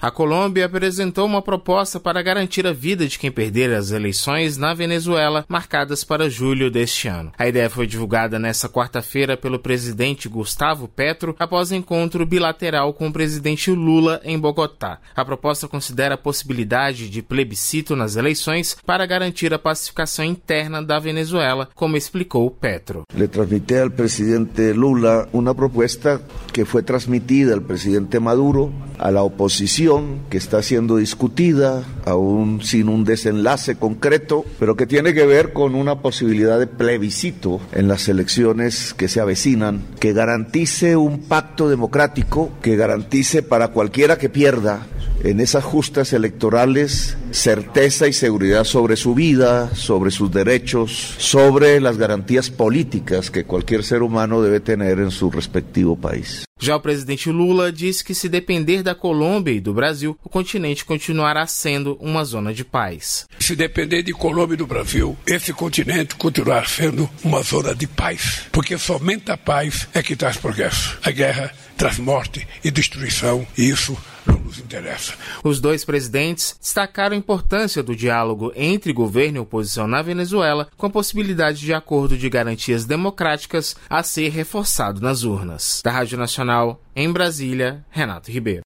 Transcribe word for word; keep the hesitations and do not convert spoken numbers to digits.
A Colômbia apresentou uma proposta para garantir a vida de quem perder as eleições na Venezuela, marcadas para julho deste ano. A ideia foi divulgada nesta quarta-feira pelo presidente Gustavo Petro após encontro bilateral com o presidente Lula em Bogotá. A proposta considera a possibilidade de plebiscito nas eleições para garantir a pacificação interna da Venezuela, como explicou Petro. Le transmití al presidente Lula una propuesta que fue transmitida al presidente Maduro, a la oposición, que está siendo discutida, aún sin un desenlace concreto, pero que tiene que ver con una posibilidad de plebiscito en las elecciones que se avecinan, que garantice un pacto democrático, que garantice para cualquiera que pierda en esas justas electorales certeza y seguridad sobre su vida, sobre sus derechos, sobre las garantías políticas que cualquier ser humano debe tener en su respectivo país. Já o presidente Lula disse que, se depender da Colômbia e do Brasil, o continente continuará sendo uma zona de paz. Se depender de Colômbia e do Brasil, esse continente continuará sendo uma zona de paz, porque somente a paz é que traz progresso. A guerra traz morte e destruição, e isso não nos interessa. Os dois presidentes destacaram a importância do diálogo entre governo e oposição na Venezuela, com a possibilidade de acordo de garantias democráticas a ser reforçado nas urnas. Da Rádio Nacional, em Brasília, Renato Ribeiro.